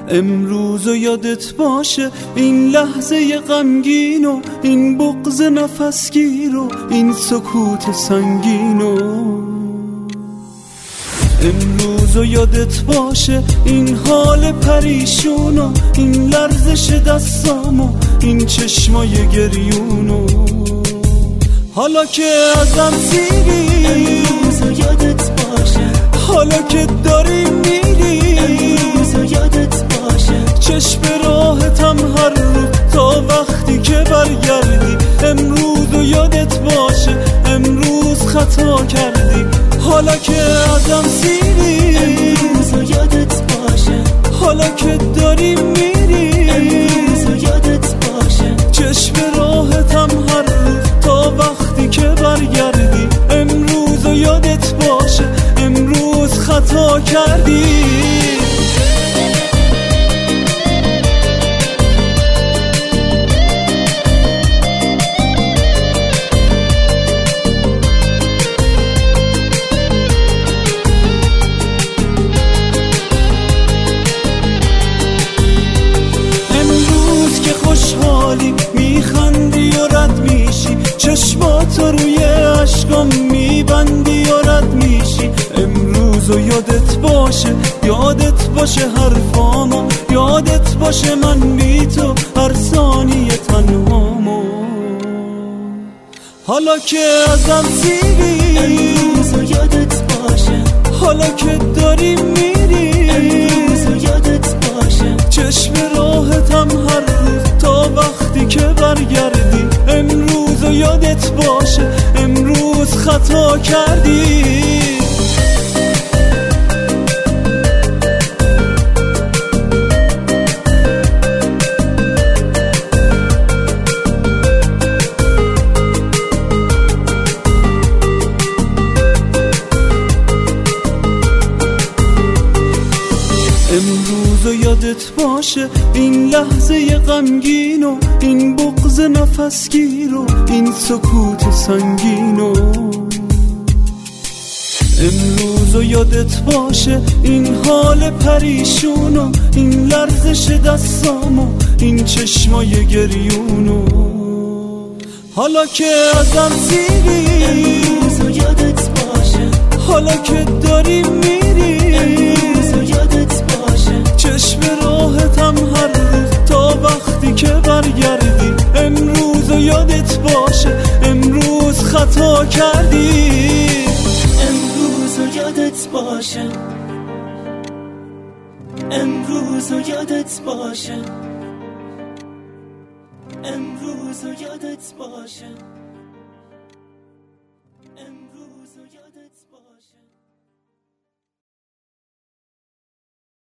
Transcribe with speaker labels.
Speaker 1: امروز و یادت باشه این لحظه غمگین و این بغض نفسگیر و این سکوت سنگین و امروز و یادت باشه این حال پریشون و این لرزش دستام و این چشمای گریون و حالا که ازم سیری
Speaker 2: امروز و یادت باشه
Speaker 1: حالا که داری میری
Speaker 2: امروز و یادت باشه
Speaker 1: چشم راحتم هر روز تا وقتی که برگردی امروز و یادت باشه امروز خطا کردی حالا که ازم سیری
Speaker 2: امروز و یادت باشه
Speaker 1: حالا که داری میری
Speaker 2: امروز و یادت باشه
Speaker 1: چشم راحتم هر روز تا وقتی که برگردی امروز و یادت باشه امروز خطا کردی میخندی و رد میشی چشماتو روی عشقام میبندی و رد میشی امروز و یادت باشه حرفامو یادت باشه من بی تو هر ثانیه تنهامو حالا که ازم سیری
Speaker 2: امروز و یادت باشه
Speaker 1: حالا که داری میری
Speaker 2: امروز و یادت باشه
Speaker 1: چشم راحتم هر روز تا وقتی که برگردی امروز و یادت باشه امروز خطا کردی امروز و یادت باشه این لحظه غمگین و این بغض نفسگیر و این سکوت سنگین و امروز و یادت باشه این حال پریشون و این لرزش دستام و این چشمای گریون و حالا که ازم سیری
Speaker 2: امروز و یادت باشه
Speaker 1: حالا که داری میری
Speaker 2: امروز و یادت باشه
Speaker 1: چشم راحتم هر روز تا وقتی که برگردی امروز و یادت باشه امروز خطا کردی
Speaker 2: امروز و یادت باشه امروز و یادت باشه امروز و یادت باشه